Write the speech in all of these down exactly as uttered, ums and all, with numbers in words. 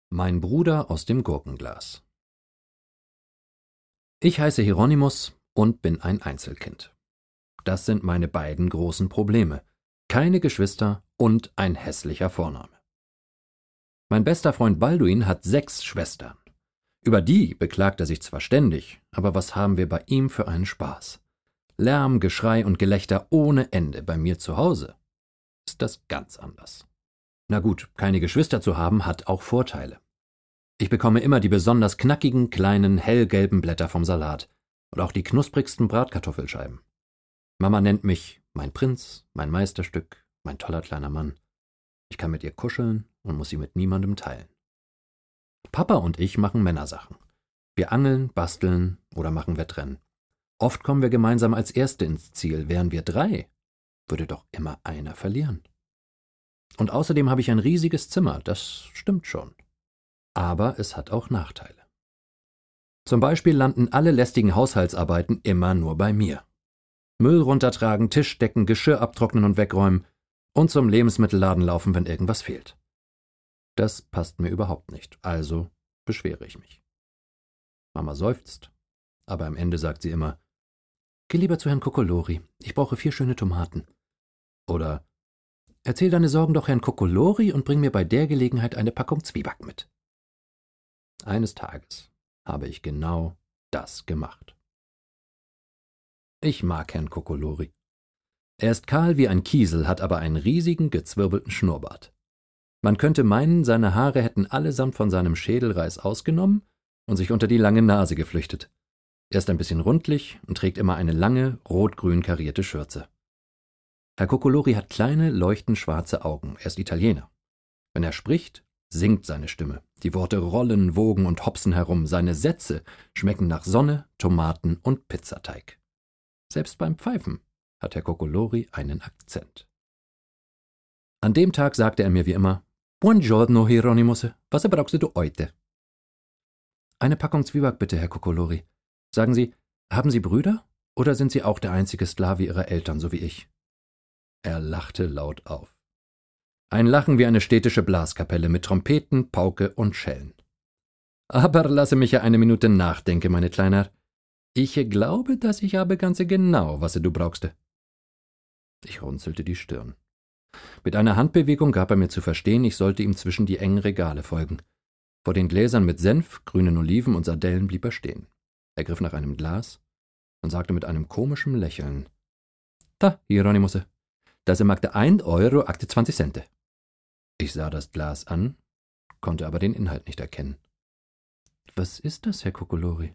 Mein Bruder aus dem Gurkenglas. Ich heiße Hieronymus und bin ein Einzelkind. Das sind meine beiden großen Probleme: keine Geschwister und ein hässlicher Vorname. Mein bester Freund Balduin hat sechs Schwestern. Über die beklagt er sich zwar ständig, aber was haben wir bei ihm für einen Spaß? Lärm, Geschrei und Gelächter ohne Ende. Bei mir zu Hause ist das ganz anders. Na gut, keine Geschwister zu haben, hat auch Vorteile. Ich bekomme immer die besonders knackigen, kleinen, hellgelben Blätter vom Salat und auch die knusprigsten Bratkartoffelscheiben. Mama nennt mich mein Prinz, mein Meisterstück, mein toller kleiner Mann. Ich kann mit ihr kuscheln und muss sie mit niemandem teilen. Papa und ich machen Männersachen. Wir angeln, basteln oder machen Wettrennen. Oft kommen wir gemeinsam als Erste ins Ziel. Wären wir drei, würde doch immer einer verlieren. Und außerdem habe ich ein riesiges Zimmer, das stimmt schon. Aber es hat auch Nachteile. Zum Beispiel landen alle lästigen Haushaltsarbeiten immer nur bei mir. Müll runtertragen, Tisch decken, Geschirr abtrocknen und wegräumen und zum Lebensmittelladen laufen, wenn irgendwas fehlt. Das passt mir überhaupt nicht, also beschwere ich mich. Mama seufzt, aber am Ende sagt sie immer: Geh lieber zu Herrn Kokolori, ich brauche vier schöne Tomaten. Oder: Erzähl deine Sorgen doch Herrn Kokolori und bring mir bei der Gelegenheit eine Packung Zwieback mit. Eines Tages habe ich genau das gemacht. Ich mag Herrn Kokolori. Er ist kahl wie ein Kiesel, hat aber einen riesigen, gezwirbelten Schnurrbart. Man könnte meinen, seine Haare hätten allesamt von seinem Schädelreiß ausgenommen und sich unter die lange Nase geflüchtet. Er ist ein bisschen rundlich und trägt immer eine lange, rot-grün karierte Schürze. Herr Kokolori hat kleine, leuchtend schwarze Augen. Er ist Italiener. Wenn er spricht, singt seine Stimme. Die Worte rollen, wogen und hopsen herum. Seine Sätze schmecken nach Sonne, Tomaten und Pizzateig. Selbst beim Pfeifen hat Herr Kokolori einen Akzent. An dem Tag sagte er mir wie immer: Buongiorno, Hieronymus, was brauchst du heute? Eine Packung Zwieback bitte, Herr Kokolori. Sagen Sie, haben Sie Brüder oder sind Sie auch der einzige Sklave Ihrer Eltern, so wie ich? Er lachte laut auf. Ein Lachen wie eine städtische Blaskapelle mit Trompeten, Pauke und Schellen. Aber lasse mich ja eine Minute nachdenken, meine Kleiner. Ich glaube, dass ich habe ganz genau, was du brauchst. Ich runzelte die Stirn. Mit einer Handbewegung gab er mir zu verstehen, ich sollte ihm zwischen die engen Regale folgen. Vor den Gläsern mit Senf, grünen Oliven und Sardellen blieb er stehen. Er griff nach einem Glas und sagte mit einem komischen Lächeln: Da, Hieronymus, das magte ein Euro achtundzwanzig Cent. Ich sah das Glas an, konnte aber den Inhalt nicht erkennen. Was ist das, Herr Kokolori?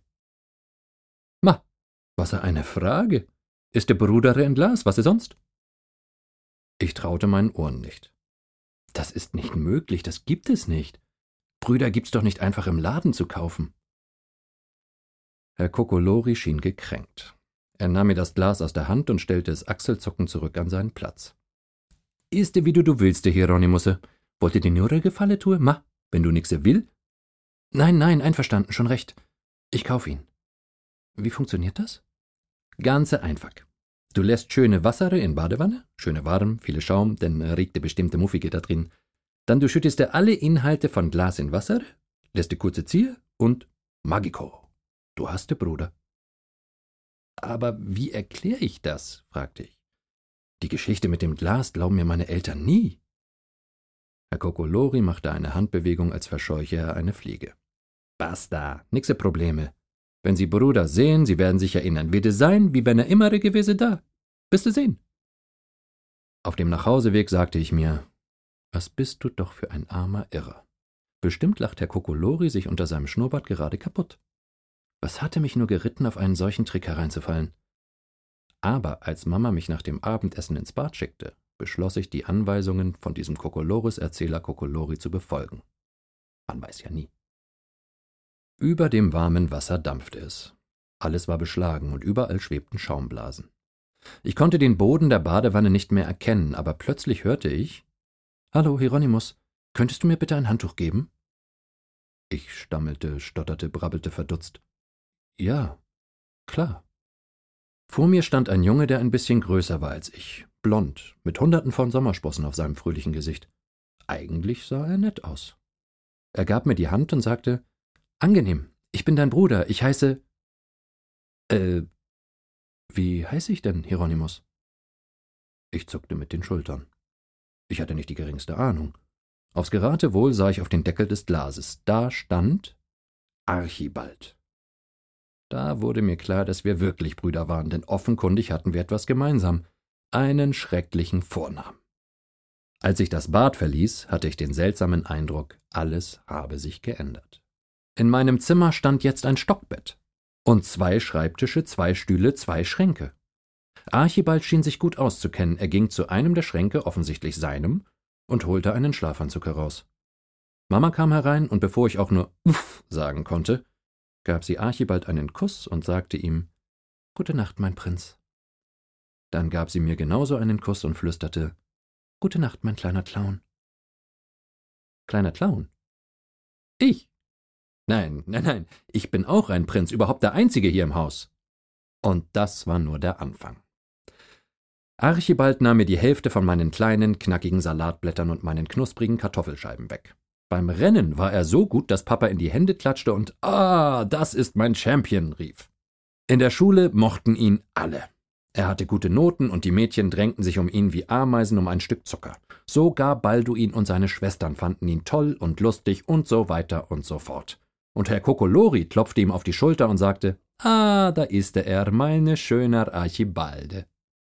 Ma, was eine Frage. Ist der Bruder ein Glas, was sonst? Ich traute meinen Ohren nicht. Das ist nicht möglich, das gibt es nicht. Brüder gibt's doch nicht einfach im Laden zu kaufen. Herr Kokolori schien gekränkt. Er nahm mir das Glas aus der Hand und stellte es achselzuckend zurück an seinen Platz. Ist wie du du willst, Hieronymus. Wollte dir nur eine Gefalle tue? Ma, wenn du nix will? Nein, nein, einverstanden, schon recht. Ich kauf ihn. Wie funktioniert das? Ganz einfach. Du lässt schöne Wasser in Badewanne, schöne warm, viele Schaum, denn riecht der bestimmte Muffige da drin. Dann du schüttest dir alle Inhalte von Glas in Wasser, lässt die kurze ziehen und Magico. Du hast den Bruder. Aber wie erkläre ich das? Fragte ich. Die Geschichte mit dem Glas glauben mir meine Eltern nie. Herr Kokolori machte eine Handbewegung, als verscheuche er eine Fliege. Basta, nixe Probleme. Wenn Sie Bruder sehen, Sie werden sich erinnern, wird es sein, wie wenn er immer gewesen da. Bist du sehen? Auf dem Nachhauseweg sagte ich mir: Was bist du doch für ein armer Irrer. Bestimmt lacht Herr Kokolori sich unter seinem Schnurrbart gerade kaputt. Was hatte mich nur geritten, auf einen solchen Trick hereinzufallen? Aber als Mama mich nach dem Abendessen ins Bad schickte, beschloss ich, die Anweisungen von diesem Kokolores-Erzähler Kokolori zu befolgen. Man weiß ja nie. Über dem warmen Wasser dampfte es. Alles war beschlagen und überall schwebten Schaumblasen. Ich konnte den Boden der Badewanne nicht mehr erkennen, aber plötzlich hörte ich: »Hallo, Hieronymus, könntest du mir bitte ein Handtuch geben?« Ich stammelte, stotterte, brabbelte verdutzt. »Ja, klar.« Vor mir stand ein Junge, der ein bisschen größer war als ich, blond, mit hunderten von Sommersprossen auf seinem fröhlichen Gesicht. Eigentlich sah er nett aus. Er gab mir die Hand und sagte, »Angenehm, ich bin dein Bruder, ich heiße...« »Äh, wie heiße ich denn, Hieronymus?« Ich zuckte mit den Schultern. Ich hatte nicht die geringste Ahnung. Aufs Geratewohl sah ich auf den Deckel des Glases. Da stand Archibald. Da wurde mir klar, dass wir wirklich Brüder waren, denn offenkundig hatten wir etwas gemeinsam, einen schrecklichen Vornamen. Als ich das Bad verließ, hatte ich den seltsamen Eindruck, alles habe sich geändert. In meinem Zimmer stand jetzt ein Stockbett und zwei Schreibtische, zwei Stühle, zwei Schränke. Archibald schien sich gut auszukennen. Er ging zu einem der Schränke, offensichtlich seinem, und holte einen Schlafanzug heraus. Mama kam herein, und bevor ich auch nur »Uff« sagen konnte, gab sie Archibald einen Kuss und sagte ihm, »Gute Nacht, mein Prinz.« Dann gab sie mir genauso einen Kuss und flüsterte, »Gute Nacht, mein kleiner Clown.« »Kleiner Clown? Ich? Nein, nein, nein, ich bin auch ein Prinz, überhaupt der Einzige hier im Haus.« Und das war nur der Anfang. Archibald nahm mir die Hälfte von meinen kleinen, knackigen Salatblättern und meinen knusprigen Kartoffelscheiben weg. Beim Rennen war er so gut, dass Papa in die Hände klatschte und »Ah, das ist mein Champion«, rief. In der Schule mochten ihn alle. Er hatte gute Noten und die Mädchen drängten sich um ihn wie Ameisen um ein Stück Zucker. Sogar Balduin und seine Schwestern fanden ihn toll und lustig und so weiter und so fort. Und Herr Kokolori klopfte ihm auf die Schulter und sagte, »Ah, da ist er, meine schöner Archibalde.«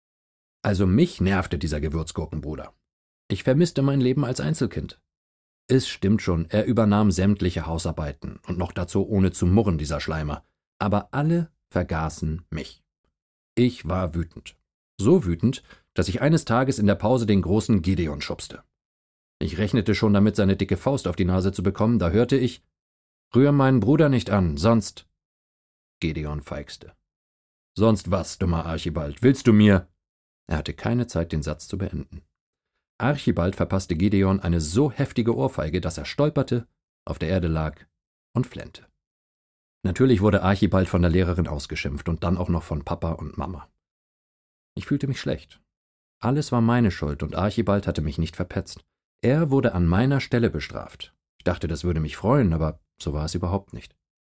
Also mich nervte dieser Gewürzgurkenbruder. Ich vermisste mein Leben als Einzelkind. Es stimmt schon, er übernahm sämtliche Hausarbeiten und noch dazu ohne zu murren, dieser Schleimer. Aber alle vergaßen mich. Ich war wütend. So wütend, dass ich eines Tages in der Pause den großen Gideon schubste. Ich rechnete schon damit, seine dicke Faust auf die Nase zu bekommen, da hörte ich, »Rühr meinen Bruder nicht an, sonst...« Gideon feixte. »Sonst was, dummer Archibald, willst du mir...« Er hatte keine Zeit, den Satz zu beenden. Archibald verpasste Gideon eine so heftige Ohrfeige, dass er stolperte, auf der Erde lag und flennte. Natürlich wurde Archibald von der Lehrerin ausgeschimpft und dann auch noch von Papa und Mama. Ich fühlte mich schlecht. Alles war meine Schuld und Archibald hatte mich nicht verpetzt. Er wurde an meiner Stelle bestraft. Ich dachte, das würde mich freuen, aber so war es überhaupt nicht.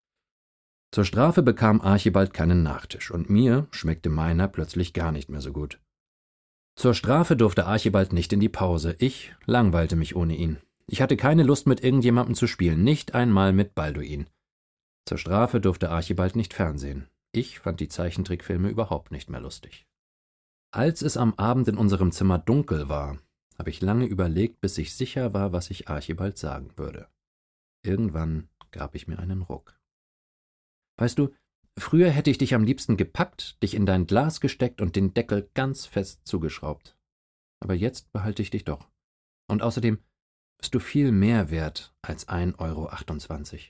Zur Strafe bekam Archibald keinen Nachtisch und mir schmeckte meiner plötzlich gar nicht mehr so gut. Zur Strafe durfte Archibald nicht in die Pause. Ich langweilte mich ohne ihn. Ich hatte keine Lust, mit irgendjemandem zu spielen, nicht einmal mit Balduin. Zur Strafe durfte Archibald nicht fernsehen. Ich fand die Zeichentrickfilme überhaupt nicht mehr lustig. Als es am Abend in unserem Zimmer dunkel war, habe ich lange überlegt, bis ich sicher war, was ich Archibald sagen würde. Irgendwann gab ich mir einen Ruck. »Weißt du, früher hätte ich dich am liebsten gepackt, dich in dein Glas gesteckt und den Deckel ganz fest zugeschraubt. Aber jetzt behalte ich dich doch. Und außerdem bist du viel mehr wert als ein Euro achtundzwanzig.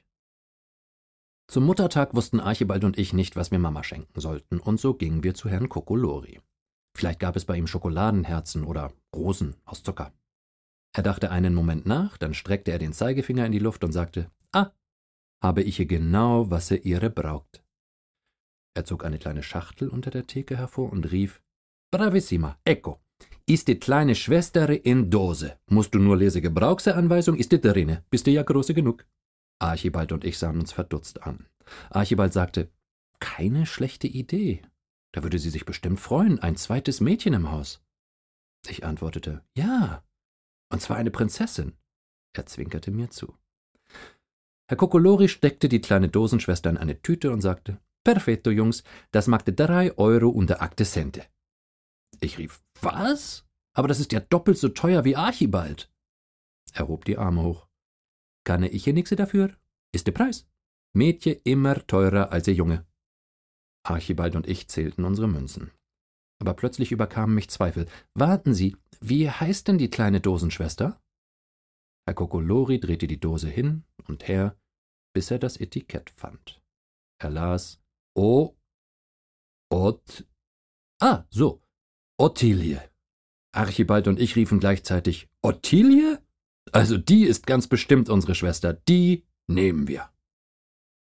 Zum Muttertag wussten Archibald und ich nicht, was wir Mama schenken sollten, und so gingen wir zu Herrn Kokolori. Vielleicht gab es bei ihm Schokoladenherzen oder Rosen aus Zucker. Er dachte einen Moment nach, dann streckte er den Zeigefinger in die Luft und sagte, »Ah, habe ich hier genau, was er ihre braucht.« Er zog eine kleine Schachtel unter der Theke hervor und rief, »Bravissima, ecco, ist die kleine Schwester in Dose. Musst du nur lese Gebrauchsanweisung, ist die drinne, bist du ja große genug.« Archibald und ich sahen uns verdutzt an. Archibald sagte, »Keine schlechte Idee. Da würde sie sich bestimmt freuen, ein zweites Mädchen im Haus.« Ich antwortete, »Ja, und zwar eine Prinzessin.« Er zwinkerte mir zu. Herr Kokolori steckte die kleine Dosenschwester in eine Tüte und sagte, »Perfetto, Jungs, das machte drei Euro und achte Cente.« Ich rief, »Was? Aber das ist ja doppelt so teuer wie Archibald.« Er hob die Arme hoch. »Kann ich hier nixe dafür? Ist der Preis. Mädchen immer teurer als ihr Junge.« Archibald und ich zählten unsere Münzen. Aber plötzlich überkamen mich Zweifel. »Warten Sie, wie heißt denn die kleine Dosenschwester?« Herr Kokolori drehte die Dose hin und her, bis er das Etikett fand. Er las, O, Ot, ah, so, Ottilie. Archibald und ich riefen gleichzeitig, Ottilie? Also die ist ganz bestimmt unsere Schwester, die nehmen wir.